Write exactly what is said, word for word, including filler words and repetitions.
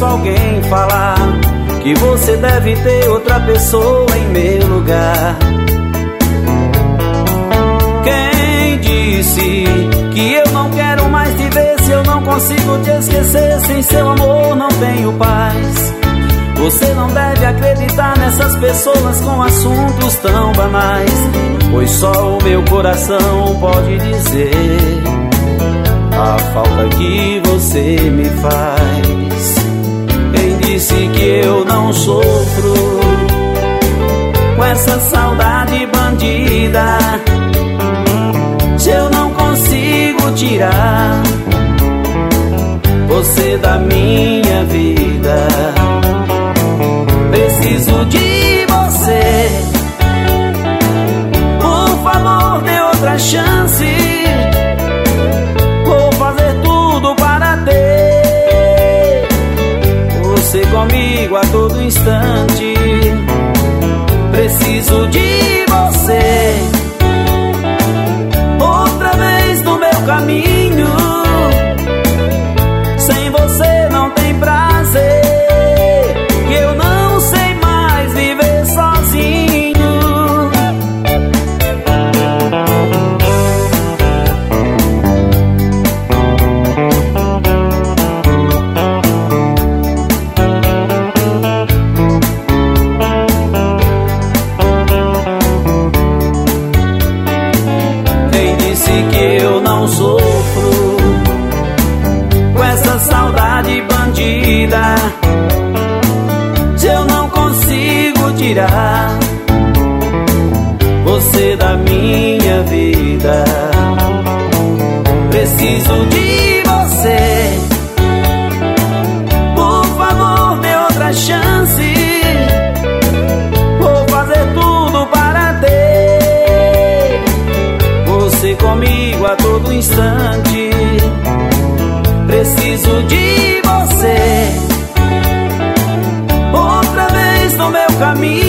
ouço alguém falar que você deve ter outra pessoa em meu lugar. Quem disse que eu não quero mais te ver? Se eu não consigo te esquecer, sem seu amor não tenho paz. Você não deve acreditar nessas pessoas com assuntos tão banais, pois só o meu coração pode dizer a falta que você me faz. Quem disse que eu não sofro com essa saudade bandida? Se eu não consigo tirar você da minha vida, preciso de você. Por favor, dê outra chance. Vou fazer tudo para ter você comigo a todo instante. Preciso de você outra vez no meu caminho. Sem você não tem prazer, que eu não sei mais viver sozinho. Quem disse que eu não sofro com essa saudade bandida? Se eu não consigo tirar você da minha vida, preciso de você. Por favor, dê outra chance. Vou fazer tudo para ter você comigo a todo instante. Preciso de você outra vez no meu caminho.